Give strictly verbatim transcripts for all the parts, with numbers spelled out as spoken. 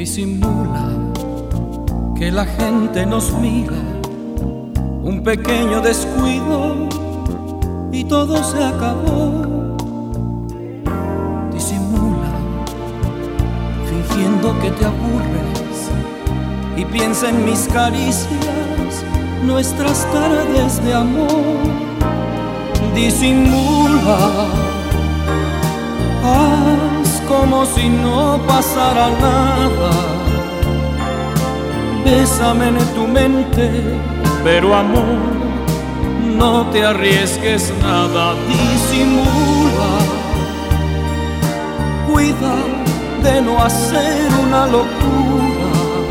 Disimula que la gente nos mira, un pequeño descuido y todo se acabó. Disimula, fingiendo que te aburres, y piensa en mis caricias, nuestras tardes de amor. Disimula, haz como si no pasara nada. Bésame en tu mente, pero amor, no te arriesgues nada. Disimula, cuida de no hacer una locura.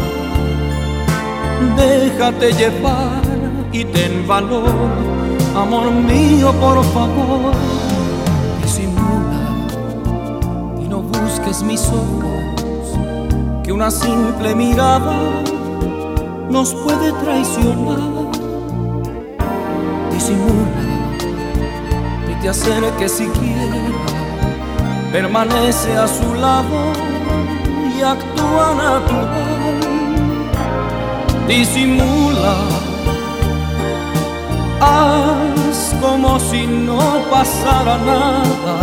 Déjate llevar y ten valor, amor mío, por favor. Disimula y no busques mis ojos, que una simple mirada nos puede traicionar. Disimula y te acerques siquiera, permanece a su lado y actúa natural. Disimula, haz como si no pasara nada.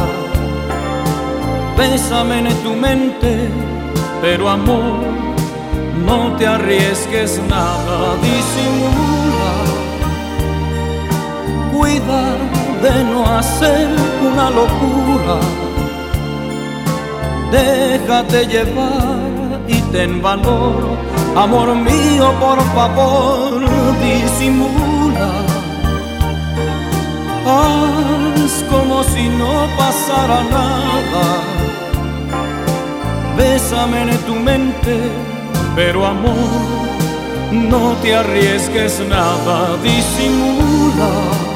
Bésame en tu mente, pero amor, no te arriesgues nada. Disimula, cuida de no hacer una locura. Déjate llevar y ten valor, amor mío, por favor. Disimula, haz como si no pasara nada. Bésame en tu mente, pero amor, no te arriesgues nada. Disimula,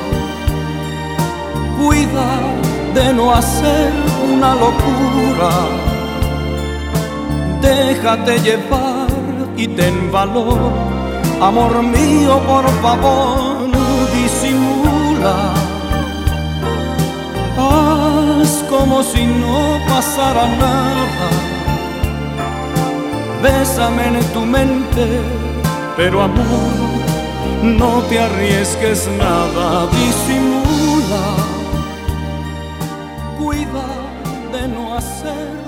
cuida de no hacer una locura. Déjate llevar y ten valor, amor mío, por favor. Disimula, haz como si no pasara nada. Bésame en tu mente, pero amor, no te arriesgues nada. Disimula, cuida de no hacer